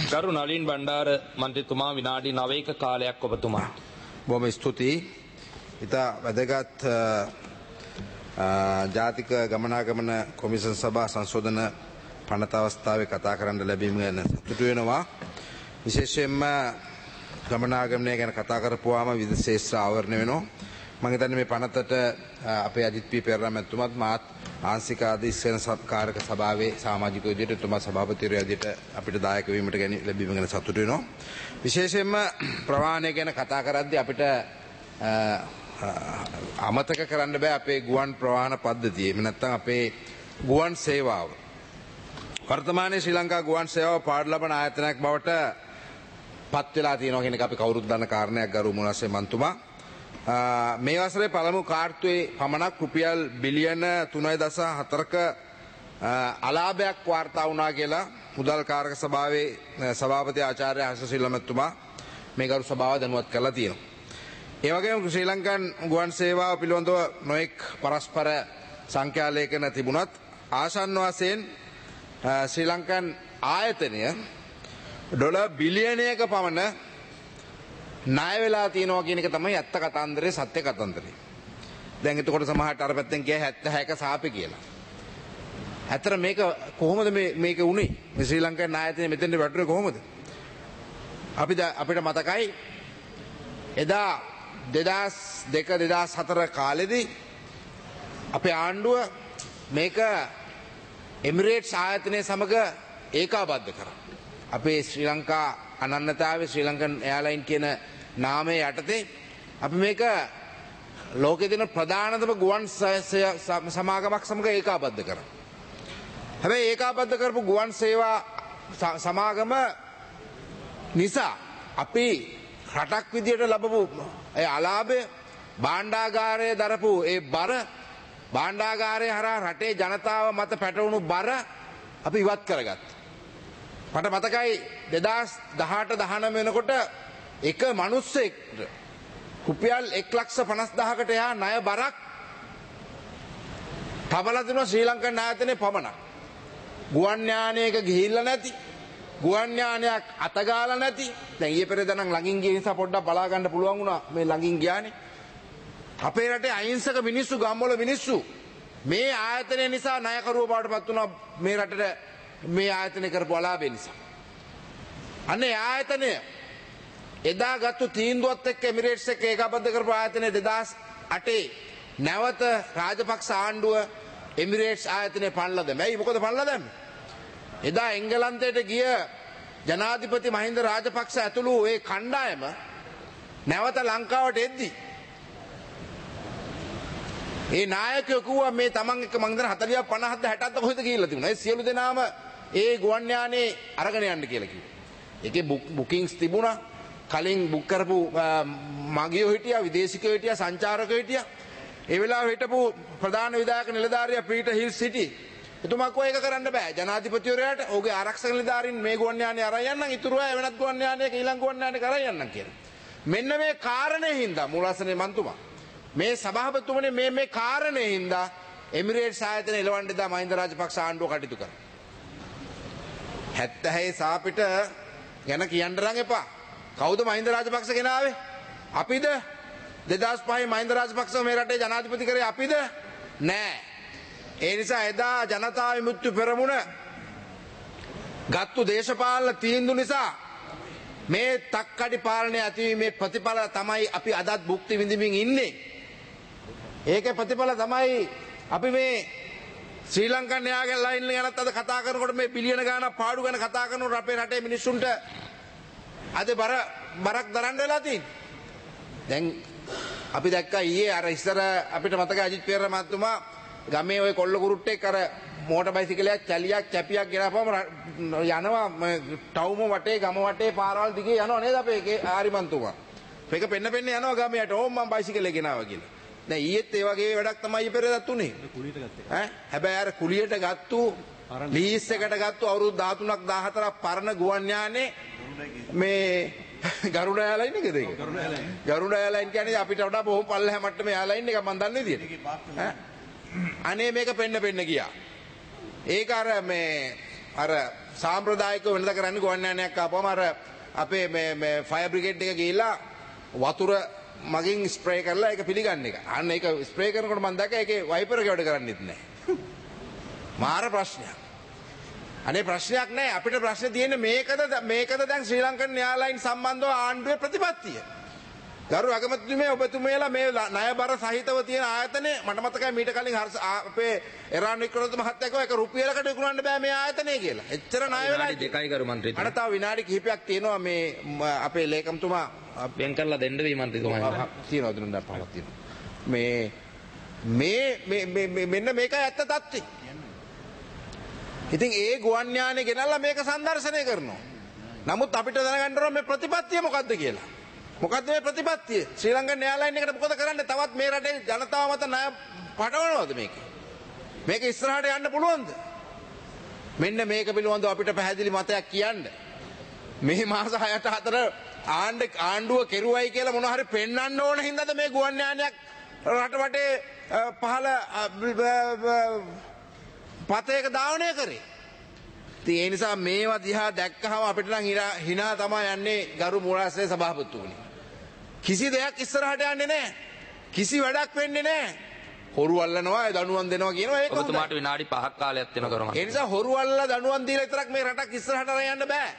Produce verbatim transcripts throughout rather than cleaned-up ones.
ගරු නලින් බණ්ඩාර මන්ත්‍රීතුමා විනාඩි නවයක කාලයක් ඔබතුමා. බොහොම ස්තුතියි. ඉතා වැදගත් ජාතික ගමනාගමන කොමිෂන් සභා සංශෝධන පනත අවස්ථාවේ කතා කරන්න ලැබීම ගැන සතුටු වෙනවා. විශේෂයෙන්ම ගමනාගමනය ගැන කතා කරපුවාම විවිධ ශේෂ්ත්‍ර ආවරණය වෙනවා. මම හිතන්නේ මේ පනතට අපේ අජිත් පී පෙරේරා මැතිතුමත් මාත් ආංශික අධිශන කාරක සභාවේ සමාජික විදියට එතුමා සභාපතිවරයා විදියට අපිට දායක වීමට ගැන ලැබීම ගැන සතුටු වෙනවා. විශේෂයෙන්ම ප්‍රවාහනය ගැන කතා කරද්දී අපිට අමතක කරන්න බෑ අපේ ගුවන් ප්‍රවාහන පද්ධතිය. එහෙම නැත්නම් අපේ ගුවන් සේවාව. වර්තමානයේ ශ්‍රී ලංකා ගුවන් සේවාව පාඩු ලබන ආයතනයක් බවට පත් වෙලා තියෙනවා කියන එක අපි කවුරුත් දන්න කාරණයක් ගරු මුණස්සේ මන්තුමා. මේ වසරේ පළමු කාර්තුවේ පමණක් රුපියල් බිලියන තුනයි දශම හතරක අලාභයක් වාර්තා වුණා කියලා මුදල් කාරක සභාවේ සභාපති ආචාර්ය හර්ෂ මැතිතුමා මේ ගරු සභාව දැනුවත් කරලා තියෙනවා. ඒ වගේම ශ්‍රී ලංකන් ගුවන් සේවාව පිළිබඳව නොඑක් පරස්පර සංඛ්‍යා ලේඛන තිබුණත් ආසන්න වශයෙන් ශ්‍රී ලංකන් ආයතනය ඩොලර් බිලියනයක පමණ ණය වෙලා තියෙනවා කියන එක තමයි ඇත්ත කතන්දරේ සත්‍ය කතන්දරේ. දැන් එතකොට සමහරට අර පැත්තෙන් කිය හැත්තෑ හයක සාපේ කියලා. ඇත්තට මේක කොහොමද මේ මේක උනේ? මේ ශ්‍රී ලංකන් ආයතනය මෙතෙන්ට වැටුනේ කොහොමද? අපි අපිට මතකයි එදා දෙදහස් දෙක දෙදහස් හතර කාලෙදී අපේ ආණ්ඩුව මේක එමිරේට්ස් ආයතනය සමග ඒකාබද්ධ කරා. අපේ ශ්‍රී ලංකා අනන්‍යතාවයේ ශ්‍රී ලංකන් එයාලයින් කියන නාමය යටතේ අපි මේක ලෝකයේ දෙන ප්‍රධානතම ගුවන් සමාගමක් සමග ඒකාබද්ධ කරා. හැබැයි ඒකාබද්ධ කරපු ගුවන් සේවා සමාගම නිසා අපි රටක් විදියට ලැබපු ඒ අලාභය භාණ්ඩාගාරයේ දරපු ඒ බර භාණ්ඩාගාරයේ හරහා රටේ ජනතාව මත පැටවුණු බර අපි ඉවත් කරගත්තා. මට මතකයි දෙදහස් දහඅට දහනවය වෙනකොට එක මිනිස්සෙක්ට රුපියල් එක ලක්ෂ පනස් දහසකට එහා ණය බරක් තබලා දෙනවා ශ්‍රී ලංකන් ආයතනයේ පමණක්. ගුවන් යානයක ගිහිල්ලා නැති, ගුවන් යානයක් අතගාලා නැති. දැන් ඊයේ පෙරේද නම් ළඟින් ගිය නිසා පොඩ්ඩක් බලා ගන්න පුළුවන් වුණා මේ ළඟින් ගියානේ. අපේ රටේ අහිංසක මිනිස්සු, ගම්වල මිනිස්සු මේ ආයතනය නිසා ණයකරුවෝ බවට පත් වුණා මේ රටට මේ ආයතනය කරපු අලාභය නිසා. අන්න ඒ ආයතනය එදා ගත්තු තීන්දුවත් එක්ක එමිරේට්ස් එක්ක ඒකාබද්ධ කරපු ආයතනය දෙදහස් අටේ නැවත රාජපක්ෂ ආණ්ඩුව එමිරේට්ස් ආයතනය පනලා දැම්මා. ඇයි මොකද පනලා දැම්මේ? එදා එංගලන්තයට ගිය ජනාධිපති මහින්ද රාජපක්ෂ ඇතුළු ඒ කණ්ඩායම නැවත ලංකාවට එද්දී ඒ නායකයෝ කිව්වා මේ තමන් එක්ක මං දන්න හතළිස් පනහක්ද හැටක්ද කොහෙද ගිහිල්ලා තිබුණා. ඒ සියලු දෙනාම ඒ ගුවන් යානේ අරගෙන යන්න කියලා කිව්වා. ඒකේ බුකින්ග්ස් තිබුණා. කලින් බුක් කරපු මගියෝ හිටියා, විදේශිකයෝ හිටියා, සංචාරකයෝ හිටියා. ඒ වෙලාවේ හිටපු ප්‍රධාන විධායක නිලධාරියා පීටර් හිල්ස් හිටියේ. එතුමා කෝ ඒක කරන්න බෑ. ජනාධිපතිවරයාට ඔහුගේ ආරක්ෂක නිලධාරීන් මේ ගුවන් යානේ අරන් යන්නම්, ඉතුරු අය වෙනත් ගුවන් යානයක ඊළඟ ගුවන් යානයක අරන් යන්නම් කියලා. මෙන්න මේ කාරණේ හින්දා මූලාසනේ මන්තුමා මේ සභාපතිතුමනි මේ මේ කාරණේ හින්දා එමිරේට්ස් ආයතන එලවන්න දා මහින්ද රාජපක්ෂ ආණ්ඩුව කටයුතු කරා. හැත්තෑ සාපිට ගැන කියන්න නම් එපා. කවුද මහින්ද රාජපක්ෂ ගෙනාවේ? අපිද? දෙදහස් පහේ මහින්ද රාජපක්ෂ මේ රටේ ජනාධිපති කරේ අපිද? නෑ. ඒ නිසා එදා ජනතා විමුක්ති පෙරමුණ ගත්තු දේශපාලන තීන්දුව නිසා මේ තක්කඩි පාලනය ඇතිවීමේ ප්‍රතිඵල තමයි අපි අදත් භුක්ති විඳින්මින් ඉන්නේ. ඒකේ ප්‍රතිඵල තමයි අපි මේ ශ්‍රී ලංකන් යාගේ ලයින් ගැනත් අද කතා කරනකොට මේ බිලියන ගාණක් පාඩු ගැන කතා කරනකොට අපේ රටේ මිනිස්සුන්ට අද බර බරක් දරන්න වෙලා තියෙන්නේ. දැන් අපි දැක්කා ඊයේ අර ඉස්සර අපිට මතකයි අජිත් පෙරේරා මහත්මයා ගමේ ওই කොල්ල කුරුට්ටෙක් අර මෝටර් බයිසිකලයක් චලියක් කැපියක් ගෙනාපුවම යනවා ටවුම වටේ ගම වටේ පාරවල් දිගේ යනවා නේද අපේ ආරිමන්තුමා. මේක පෙන්න පෙන්න යනවා ගමයට ඕම් මම බයිසිකලේ ගෙනාවා කියලා. දැන් ඊයේත් ඒ වගේ වැඩක් තමයි පෙරේදත් උනේ. කුලියට ගත්තා. ඈ හැබැයි අර කුලියට ගත්තු ලීස් එකට ගත්තු අවුරුදු දහතුනක් දහහතරක් පරණ ගුවන් යානේ මේ ගරුඩ එයාලයින් එකද ඒක? ගරුඩ එයාලයින්. ගරුඩ එයාලයින් කියන්නේ අපිට වඩා බොහොම පල්ලෙහා මට්ටමේ එයාලයින් එක මම දන්නේ විදියට. අනේ මේක පෙන්න පෙන්න ගියා. ඒක අර මේ අර සාම්ප්‍රදායිකව වෙනද කරන්නේ ගුවන් යානයක් ආපුවම අර අපේ මේ මේ ෆයර් බ්‍රිගේඩ් එක ගිහිල්ලා වතුර මගින් ස්ප්‍රේ කරලා ඒක පිළිගන්න එක. අන්න ඒක ස්ප්‍රේ කරනකොට මම දැක්කා ඒකේ වයිපර් එක වැඩ කරන්නේත් නැහැ. මාර ප්‍රශ්නයක්. අනේ ප්‍රශ්නයක් නැහැ. අපිට ප්‍රශ්නේ තියෙන්නේ මේකද මේකද දැන් ශ්‍රී ලංකන් එයාර්ලයින් සම්බන්ධව ආණ්ඩුවේ ප්‍රතිපත්තිය. ගරු අගමැතිතුමේ ඔබතුමියලා මේ ණයබර සහිතව තියෙන ආයතනේ මට මතකයි මීට කලින් අපේ එරාන් වික්‍රමතුංග මහත්තයා කිව්වා ඒක රුපියලකට විකුණන්න බෑ මේ ආයතනය කියලා. එච්චර ණය වෙලා විනාඩි දෙකයි ගරු මන්ත්‍රීතුමා. අර තව විනාඩි කිහිපයක් තියෙනවා මේ අපේ ලේකම්තුමා වෙන් කරලා දෙන්න වෙයි මන්ත්‍රීතුමා. තියෙනවා දුන්න පහක් තියෙනවා. මේ මේ මේ මෙන්න මේකයි ඇත්ත තත්ත්වය. ඉතින් ඒ ගුවන් යානේ ගෙනල්ලා මේක සංදර්ශනය කරනවා. නමුත් අපිට දැනගන්න ඕන මේ ප්‍රතිපත්තිය මොකද්ද කියලා. මොකද්ද මේ ප්‍රතිපත්තිය? ශ්‍රී ලංකන් එයාර්ලයින් එකට මොකද කරන්නේ? තවත් මේ රටේ ජනතාව මත ණය පටවනවද මේක? මේක ඉස්සරහට යන්න පුළුවන්ද? මෙන්න මේක පිළිබඳව අපිට පැහැදිලි මතයක් කියන්න. මේ මාස හයට හතර ආණ්ඩ ආණ්ඩුව කෙරුවයි කියලා මොනවා හරි පෙන්වන්න ඕන හින්දාද මේ ගුවන් යානයක් රට වටේ පහළ පතේක ධාවනය කරේ. ඉතින් ඒ නිසා මේවා දිහා දැක්කහම අපිට නම් hina තමයි යන්නේ ගරු මූලාශ්‍රයේ සභාපතිතුමනි. කිසි දෙයක් ඉස්සරහට යන්නේ නැහැ. කිසි වැඩක් වෙන්නේ නැහැ. හොරු අල්ලනවා දනුවම් දෙනවා කියනවා ඒක හොඳයි. ඔබතුමාට විනාඩි පහක් කාලයක් තියෙනවා කරමු. ඒ නිසා හොරු අල්ලලා දනුවම් දීලා විතරක් මේ රටක් ඉස්සරහට යන්න බෑ.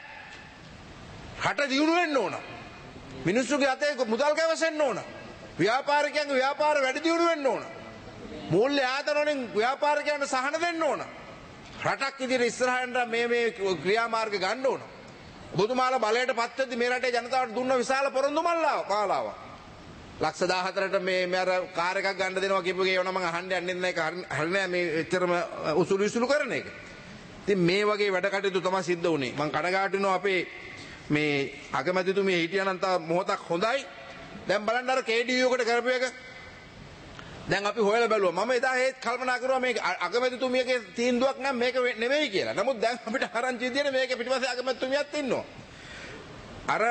රට දියුණු වෙන්න ඕන. මිනිස්සුගේ අතේ මුදල් කැවසෙන්න ඕන. ව්‍යාපාරිකයන්ගේ ව්‍යාපාර වැඩි දියුණු වෙන්න ඕන. මූල්‍ය ආයතන වලින් ව්‍යාපාරිකයන්ට සහන දෙන්න ඕන. රටක් ඉදිරියට ඉස්සරහට මේ මේ ක්‍රියාමාර්ග ගන්න ඕන. ඔබතුමාලා බලයට පත් වෙද්දි මේ රටේ ජනතාවට දුන්න විශාල පොරොන්දු මාලාවක්. ලක්ෂ දාහතරට මේ මේ අර කාර් එකක් ගන්න දෙනවා කියපු එක ඒවනම් මම අහන්න යන්නේ නැහැ. ඒක හරි නෑ මේ එච්චරම උසුළු විසුළු කරන එක. ඉතින් මේ වගේ වැඩ කටයුතු තමයි සිද්ධ වුනේ. මම කඩගාටු වෙනවා අපේ මේ අගමැතිතුමිය හිටියනම් තව මොහොතක් හොඳයි. දැන් බලන්න අර කේ ඩී යූ එකට කරපු එක. දැන් අපි හොයලා බැලුවා. මම එදා ඒත් කල්පනා කරුවා මේක අගමැතිතුමියගේ තීන්දුවක් නම් මේක නෙවෙයි කියලා. නමුත් දැන් අපිට ආරංචි විදියට මේක පිටිපස්සේ අගමැතිතුමියත් ඉන්නවා. අර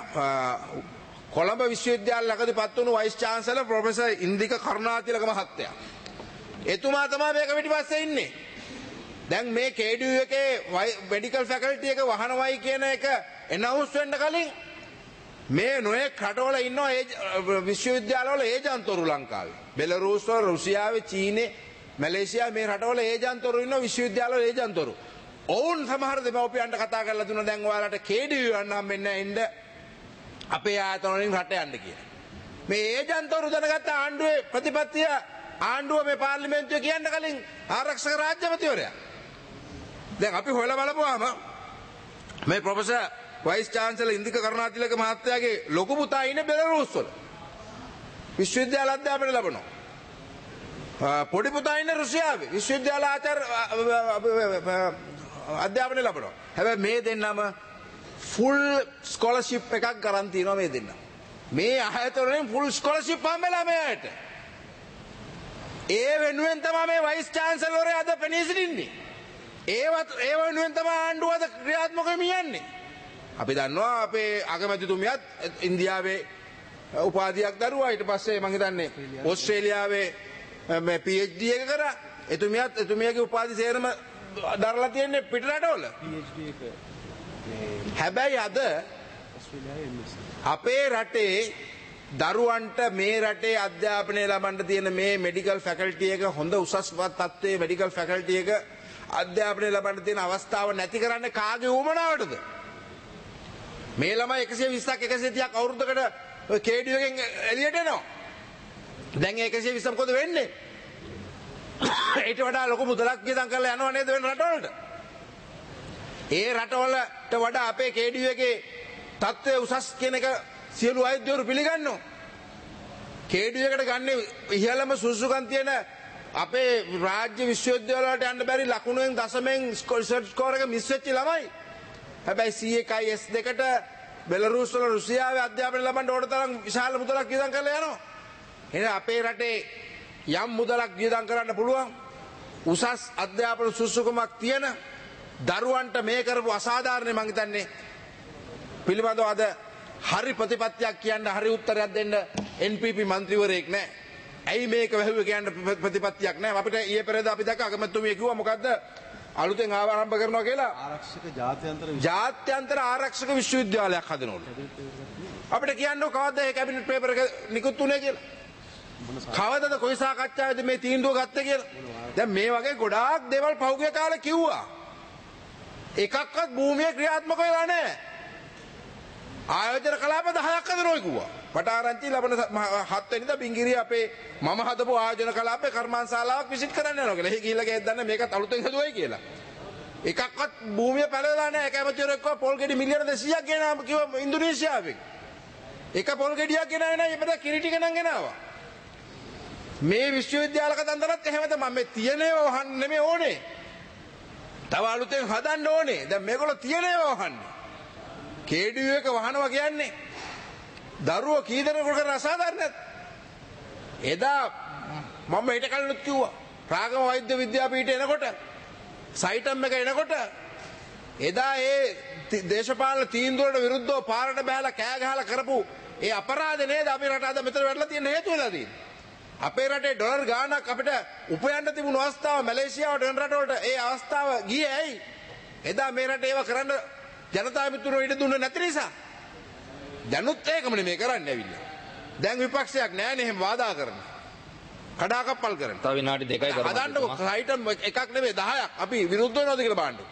කොළඹ විශ්වවිද්‍යාල ළඟදී පත් වුණු vice chancellor professor Indika Karunathilaka මහත්තයා. එතුමා තමයි මේක පිටිපස්සේ ඉන්නේ. දැන් මේ කේ ඩී යූ එකේ මෙඩිකල් ෆැකල්ටි එක වහනවයි කියන එක එනවුන්ස් වෙන්න කලින් මේ නොයෙක් රටවල ඉන්නවා ඒ විශ්වවිද්‍යාලවල ඒජන්තවරු ලංකාවේ. බෙලරුස් වල, රුසියාවේ, චීනේ, මැලේසියාවේ මේ රටවල ඒජන්තවරු ඉන්නවා විශ්වවිද්‍යාලවල ඒජන්තවරු. ඔවුන් සමහර දෙමව්පියන්ට කතා කරලා දුන්නා දැන් ඔයාලට කේ ඩී යූ යන්න හම්බෙන්නේ නැහැ ඉන්න අපේ ආයතන වලින් රට යන්න කියලා. මේ ඒජන්තවරු දැනගත්ත ආණ්ඩුවේ ප්‍රතිපත්තිය ආණ්ඩුව මේ පාර්ලිමේන්තුවේ කියන්න කලින් ආරක්ෂක රාජ්‍යමතිවරයා. දැන් අපි හොයලා බලපුවාම මේ professor vice chancellor Indika Karunathilaka මහත්තයාගේ ලොකු පුතා ඉන්නේ බෙලරුස් වල. විශ්වවිද්‍යාල අධ්‍යාපනය ලබනවා. පොඩි පුතා ඉන්නේ රුසියාවේ. විශ්වවිද්‍යාල ආචාර්ය අධ්‍යාපනය ලබනවා. හැබැයි මේ දෙන්නම ෆුල් ස්කෝලර්ෂිප් එකක් ගරන් තියනවා මේ දෙන්න. මේ ආයතන වලින් ෆුල් ස්කෝලර්ෂිප් හම්බෙලා මේ අයට. ඒ වෙනුවෙන් තමයි මේ වයිස් චාන්සලර්වරයා අද පෙනී සිටින්නේ. ඒවත් ඒ වෙනුවෙන් තමයි ආණ්ඩුව අද ක්‍රියාත්මක වෙමියන්නේ. අපි දන්නවා අපේ අගමැතිතුමියත් ඉන්දියාවේ උපාධියක් දරුවා ඊට පස්සේ මම හිතන්නේ ඕස්ට්‍රේලියාවේ මේ පී එච් ඩී එක කරා එතුමියත් එතුමියගේ උපාධි සේරම දරලා තියෙන්නේ පිට රටවල හැබැයි අද අපේ රටේ දරුවන්ට මේ රටේ අධ්‍යාපනය ලබන්න තියෙන මේ මෙඩිකල් ෆැකල්ටි එක හොඳ උසස්වත් තත්ත්වයේ මෙඩිකල් ෆැකල්ටි එක අධ්‍යාපනය ලබන්න තියෙන අවස්ථාව නැති කරන්නේ කාගේ උවමනාවටද මේ ළමයි එකසිය විස්සක් එකසිය තිහක් අවුරුද්දකට කේ ඩී යූ එකෙන් එළියට එනවා. දැන් එකසිය විස්ස මොකද වෙන්නේ? ඊට වඩා ලොකු මුදලක් වියදම් කරලා යනවා නේද වෙන රටවලට? ඒ රටවලට වඩා අපේ කේ ඩී යූ එකේ තත්ත්වය උසස් කියන එක සියලු වෛද්‍යවරු පිළිගන්නවා. කේ ඩී යූ එකට ගන්න ඉහළම සුසුකම් තියෙන අපේ රාජ්‍ය විශ්වවිද්‍යාල වලට යන්න බැරි ලකුණුවෙන් දශමෙන් රිසර්ච් ස්කෝර් එක මිස් වෙච්ච ළමයි. හැබැයි සී එකයි එස් දෙකට බෙලරුස් වල රුසියාවේ අධ්‍යාපනය ලබන්න ඕන තරම් විශාල මුදලක් වියදම් කරලා යනවා. එහෙනම් අපේ රටේ යම් මුදලක් වියදම් කරන්න පුළුවන් උසස් අධ්‍යාපන සුසුකමක් තියෙන දරුවන්ට මේ කරපු අසාධාරණ මං හිතන්නේ පිළිබඳව අද හරි ප්‍රතිපත්තියක් කියන්න හරි උත්තරයක් දෙන්න එන් පී පී මන්ත්‍රීවරයෙක් නැහැ. ඇයි මේක වැහුවේ කියන්න ප්‍රතිපත්තියක් නැහැ. අපිට ඊයේ පෙරේද අපි දැක්ක අගමැතිතුමිය කිව්වා මොකද්ද අලුතෙන් ආරම්භ කරනවා කියලා ආරක්ෂක ජාත්‍යන්තර ජාත්‍යන්තර ආරක්ෂක විශ්වවිද්‍යාලයක් හදනවලු. අපිට කියන්නෝ කවද්ද ඒ කැබිනට් පේපර් එක නිකුත් වුණේ කියලා. කවදද කොයි සාකච්ඡාවේද මේ තීන්දුව ගත්තේ කියලා. දැන් මේ වගේ ගොඩාක් දේවල් පහුගිය කාලේ කිව්වා. එකක්වත් භූමියේ ක්‍රියාත්මක වෙලා නැහැ. ආයෝජන කලාප දහයක් හදනවා කිව්වා. පටාරංචි ලබන හත් වෙනිදා බිංගිරිය අපේ මම හදපු ආයෝජන කලාපේ කර්මාන්තශාලාවක් විසිට් කරන්න යනවා කියලා. එහි ගිහිල්ලා ගේත් දන්නේ මේකත් අලුතෙන් හදුවයි කියලා. එකක්වත් භූමිය පැලලා නැහැ. කැමතිවරෙක් කිව්වා පොල් ගෙඩි මිලියන දෙසීයක් ගෙනාම කිව්වා ඉන්දුනීසියාවෙන්. එක පොල් ගෙඩියක් ගෙනාවේ නැහැ. ඊපද කිරිටි ගණන් ගෙනාවා. මේ විශ්වවිද්‍යාලක තන්දරත් එහෙමද මම මේ තියෙන ඒවා වහන්න නෙමෙයි ඕනේ. තව අලුතෙන් හදන්න ඕනේ. දැන් මේගොල්ලෝ තියෙන ඒවා වහන්නේ. කේඩියු එක වහනවා කියන්නේ දරුවෝ කී දෙනෙකුට කරන අසාධාරණයක්. එදා මම ඊට කලිනුත් කිව්වා ප්‍රාගම වෛද්‍ය විද්‍යාපීඨය එනකොට සයිටම් එක එනකොට එදා ඒ දේශපාලන තීන්දුවලට විරුද්ධව පාරට බහැලා කෑ ගහලා කරපු ඒ අපරාධේ නේද අපේ රට අද මෙතන වැටලා තියෙන හේතු වෙලා තියෙන්නේ. අපේ රටේ ඩොලර් ගාණක් අපිට උපයන්න තිබුණු අවස්ථාව මැලේසියාවට වෙන රටවලට ඒ අවස්ථාව ගියේ ඇයි? එදා මේ රටේ ඒව කරන්න ජනතා මිතුරෝ ඉඩ දුන්නේ නැති නිසා. දැනුත් ඒකම නෙමෙයි කරන්නේ ඇවිල්ලා. දැන් විපක්ෂයක් නැහැ නේ එහෙම වාදා කරන. කඩාකප්පල් කරන. තව විනාඩි දෙකයි කරමු. හදන්නකො සයිටම් එකක් නෙමෙයි දහයක් අපි විරුද්ධ වෙනවද කියලා බලන්නකො.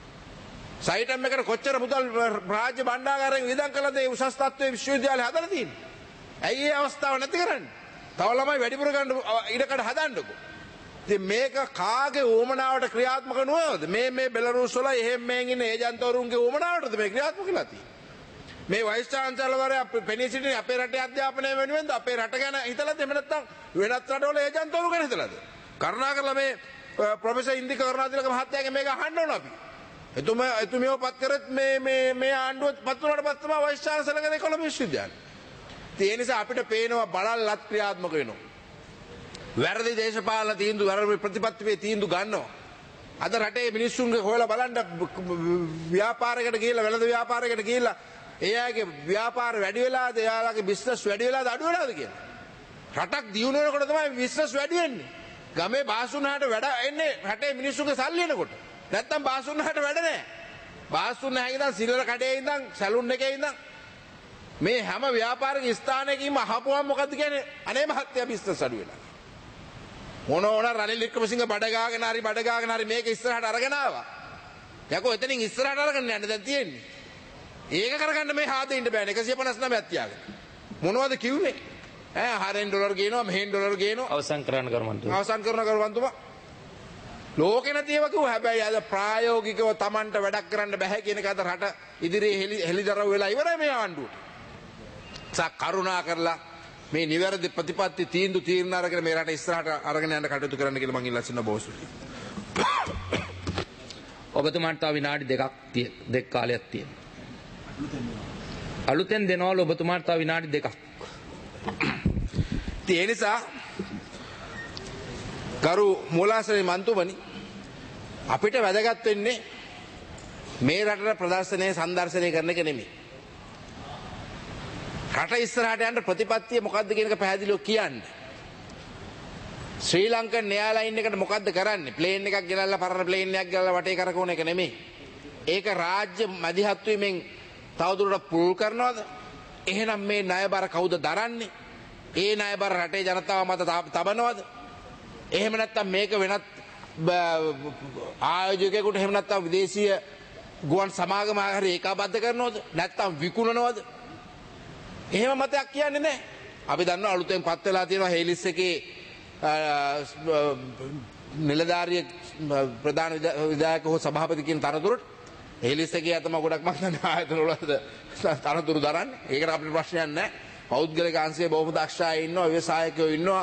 සයිටම් එකට කොච්චර මුදල් රාජ්‍ය භණ්ඩාගාරයෙන් වියදම් කළාද ඒ උසස් තත්ත්වයේ විශ්වවිද්‍යාලය හදලා තියෙන්නේ. ඇයි ඒ අවස්ථාව නැති කරන්නේ? තව ළමයි වැඩිපුර ගන්න ඉඩකඩ හදන්නකො. ඉතින් මේක කාගේ උවමනාවට ක්‍රියාත්මක නොවද? මේ මේ බෙලරුස් වල එහෙම මෙන් ඉන්න ඒජන්තවරුන්ගේ උවමනාවටද මේ ක්‍රියාත්මක වෙලා තියෙන්නේ? මේ වයිස් චාන්සලර්වරයා පෙනී සිටින අපේ රටේ අධ්‍යාපනය වෙනුවෙන්ද අපේ රට ගැන හිතලාද එහෙම නැත්නම් වෙනත් රටවල ඒජන්තවරු ගැන හිතලාද? කරුණාකරලා මේ ප්‍රොෆෙසර් ඉන්දික කරුණාතිලක මහත්තයාගේ මේක අහන්න ඕන අපි. එතුමා එතුමියව පත් කරත් මේ මේ මේ ආණ්ඩුව පත් වුණාට පස්සේ තමයි වයිස් චාන්සලර්ගේ කොළඹ විශ්වවිද්‍යාලය. ඒ නිසා අපිට පේනවා බලල්ලත් ක්‍රියාත්මක වෙනවා. වැරදි දේශපාලන තීන්දුව වැරදි ප්‍රතිපත්තියේ තීන්දුව ගන්නවා. අද රටේ මිනිස්සුන්ගේ හොයලා බලන්න ව්‍යාපාරයකට ගිහිල්ලා වෙළඳ ව්‍යාපාරයකට ගිහිල්ලා එයාගේ ව්‍යාපාර වැඩි වෙලාද එයාලගේ බිස්නස් වැඩි වෙලාද අඩු වෙලාද කියලා. රටක් දියුණු වෙනකොට තමයි බිස්නස් වැඩි වෙන්නේ. ගමේ බාසුන්හාට වැඩ එන්නේ රටේ මිනිස්සුන්ගේ සල්ලි එනකොට. නැත්තම් බාසුන්හාට වැඩ නැහැ. බාසුන්හාගේ ඉඳන් සිල්වර කඩේ ඉඳන් සැලුන් එකේ ඉඳන් මේ හැම ව්‍යාපාරික ස්ථානයකින්ම අහපුවම මොකද්ද කියන්නේ? අනේ මහත්තයා බිස්නස් අඩු වෙලා. මොන ඕන රනිල් වික්‍රමසිංහ බඩ ගාගෙන හරි බඩ ගාගෙන හරි මේක ඉස්සරහට අරගෙන ආවා. යකෝ එතනින් ඉස්සරහට අරගෙන යන්න දැන් තියෙන්නේ. ඒක කරගන්න මේ හාදේ ඉන්න බෑනේ එකසිය පනස් නවයක් තියාගෙන. මොනවද කිව්වේ? ඈ හරෙන් ඩොලර් ගේනවා මෙහෙන් ඩොලර් ගේනවා. අවසන් කරන්න කර්මන්තු. අවසන් කරන කරුවන්තුමා. ලෝකේ නැති ඒවා කිව්වා. හැබැයි අද ප්‍රායෝගිකව Tamanට වැඩක් කරන්න බෑ කියන එක අද රට ඉදිරියේ හෙලිදරව් වෙලා ඉවරයි මේ ආණ්ඩුවට. සා කරුණා කරලා මේ නිවැරදි ප්‍රතිපත්ති තීන්දුව තීරණ අරගෙන මේ රට ඉස්සරහට අරගෙන යන්න කටයුතු කරන්න කියලා මම ඉල්ලා සිටින බොහොසුයි. ඔබතුමාට තව විනාඩි දෙකක් දෙක කාලයක් තියෙනවා. අලුතෙන් දෙනවලු ඔබතුමාට තව විනාඩි දෙකක්. ඒ නිසා ගරු මූලාශ්‍රේ මන්තුමනි අපිට වැදගත් වෙන්නේ මේ රටේ ප්‍රදර්ශනය සංදර්ශනය කරන එක නෙමෙයි. රට ඉස්සරහට යන්න ප්‍රතිපත්තිය මොකද්ද කියන එක පැහැදිලිව කියන්න. ශ්‍රී ලංකන් එයාලයින් එකට මොකද්ද කරන්නේ? ප්ලේන් එකක් ගෙනල්ලා පරණ ප්ලේන් එකක් ගෙනල්ලා වටේ කරකවන එක නෙමෙයි. ඒක රාජ්‍ය මැදිහත් වීමෙන් තවදුරටත් පුරුල් කරනවද? එහෙනම් මේ ණයබර කවුද දරන්නේ? ඒ ණයබර රටේ ජනතාව මත තබනවද? එහෙම නැත්නම් මේක වෙනත් ආයෝජකයෙකුට එහෙම නැත්නම් විදේශීය ගුවන් සමාගම හරි ඒකාබද්ධ කරනවද? නැත්නම් විකුණනවද? එහෙම මතයක් කියන්නේ නැහැ. අපි දන්නවා අලුතෙන් පත් වෙලා තියෙනවා හේලිස් එකේ නිලධාරිය ප්‍රධාන විධායක හෝ සභාපති කියන තනතුරට හේලිස් එකේ අතම ගොඩක් මම දන්නේ ආයතන වලද තනතුරු දරන්නේ. ඒකට අපිට ප්‍රශ්නයක් නැහැ. පෞද්ගලික අංශයේ බොහොම දක්ෂ අය ඉන්නවා, ව්‍යවසායකයෝ ඉන්නවා.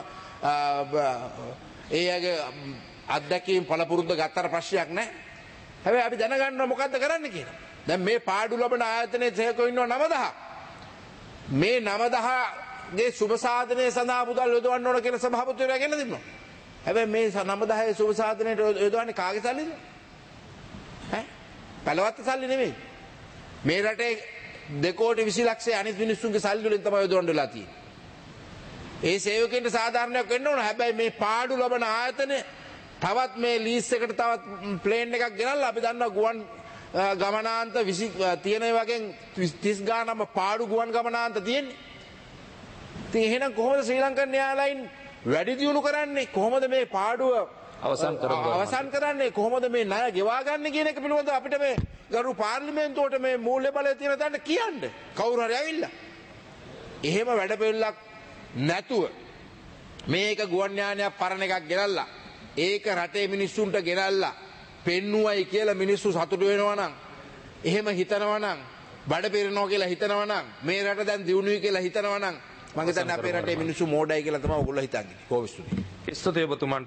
ඒ අයගේ අත්දැකීම් පළපුරුද්ද ගත්තට ප්‍රශ්නයක් නැහැ. හැබැයි අපි දැනගන්නවා මොකද්ද කරන්න කියලා. දැන් මේ පාඩු ලබන ආයතනයේ සේවකයෝ ඉන්නවා නවදහයක්. මේ නවදහගේ සුබ සාධනය සඳහා මුදල් යොදවන්න ඕන කියලා සභාපතිවරයා ගෙන තිබුණා. හැබැයි මේ නවදහයේ සුබ සාධනයට යොදවන්නේ කාගේ සල්ලිද? ඈ? බලවත් සල්ලි නෙමෙයි. මේ රටේ දෙකෝටි විසි ලක්ෂය අනිත් මිනිස්සුන්ගේ සල්ලි වලින් තමයි යොදවන්න වෙලා තියෙන්නේ. ඒ සේවකයන්ට සාධාරණයක් වෙන්න ඕන. හැබැයි මේ පාඩු ලබන ආයතන තවත් මේ ලීස් එකට තවත් ප්ලේන් එකක් ගෙනල්ලා අපි දන්නවා ගුවන් ගමනාන්ත විසි තියෙන වගේ තිස් ගානම පාඩු ගුවන් ගමනාන්ත තියෙන්නේ. ඉතින් එහෙනම් කොහොමද ශ්‍රී ලංකන් එයාලයින් වැඩි දියුණු කරන්නේ? කොහොමද මේ පාඩුව අවසන් කරන්නේ? අවසන් කරන්නේ කොහොමද මේ ණය ගෙවා ගන්න කියන එක පිළිබඳව අපිට මේ ගරු පාර්ලිමේන්තුවට මේ මූල්‍ය බලය තියෙන තැනට කියන්න කවුරු හරි ඇවිල්ලා. එහෙම වැඩ පිළිලක් නැතුව මේක ගුවන් යානයක් පරණ එකක් ගෙනල්ලා ඒක රටේ මිනිස්සුන්ට ගෙනල්ලා පෙන්නුවයි කියලා මිනිස්සු සතුටු වෙනවා නම් එහෙම හිතනවා නම් බඩ පිරෙනවා කියලා හිතනවා නම් මේ රට දැන් දියුණුවයි කියලා හිතනවා නම් මම හිතන්නේ අපේ රටේ මිනිස්සු මෝඩයි කියලා තමයි ඔයගොල්ලෝ හිතන්නේ. කොහොමද? ස්තුතියි ඔබතුමන්ට.